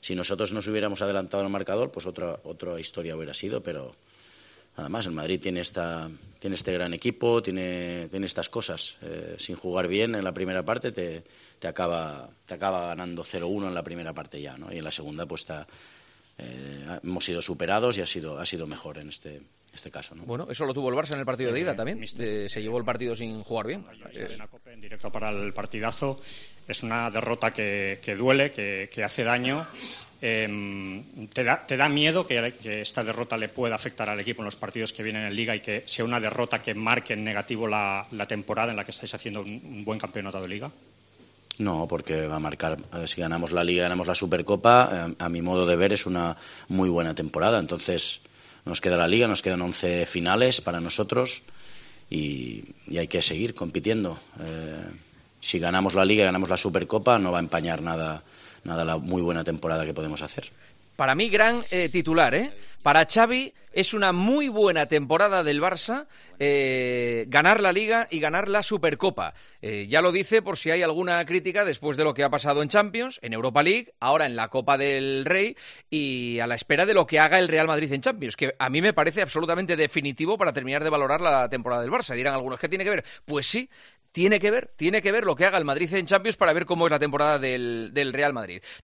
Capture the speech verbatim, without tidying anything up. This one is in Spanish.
si nosotros nos hubiéramos adelantado al marcador, pues otra, otra historia hubiera sido, pero nada más. El Madrid tiene esta tiene este gran equipo, tiene, tiene estas cosas. Eh, sin jugar bien en la primera parte te, te, acaba, te acaba ganando cero uno en la primera parte ya, ¿no? Y en la segunda pues está, eh, hemos sido superados y ha sido, ha sido mejor en este este caso, ¿no? Bueno, eso lo tuvo el Barça en el partido de ida Eh, también. mister, Eh, se llevó el partido sin jugar bien. Eh, en la Copa, en directo para el partidazo. Es una derrota que, que duele, que, que hace daño. Eh, ¿te, da, ¿Te da miedo que, que esta derrota le pueda afectar al equipo en los partidos que vienen en Liga y que sea una derrota que marque en negativo la, la temporada en la que estáis haciendo un, un buen campeonato de Liga? No, porque va a marcar, eh, si ganamos la Liga, ganamos la Supercopa, eh, a mi modo de ver es una muy buena temporada. Entonces nos queda la Liga, nos quedan once finales para nosotros y, y hay que seguir compitiendo. Eh, si ganamos la Liga y ganamos la Supercopa, no va a empañar nada, nada la muy buena temporada que podemos hacer. Para mí, gran eh, titular, ¿eh? Para Xavi es una muy buena temporada del Barça eh, ganar la Liga y ganar la Supercopa. Eh, ya lo dice por si hay alguna crítica después de lo que ha pasado en Champions, en Europa League, ahora en la Copa del Rey y a la espera de lo que haga el Real Madrid en Champions, que a mí me parece absolutamente definitivo para terminar de valorar la temporada del Barça. Dirán algunos, ¿qué tiene que ver? Pues sí, tiene que ver, tiene que ver lo que haga el Madrid en Champions para ver cómo es la temporada del, del Real Madrid.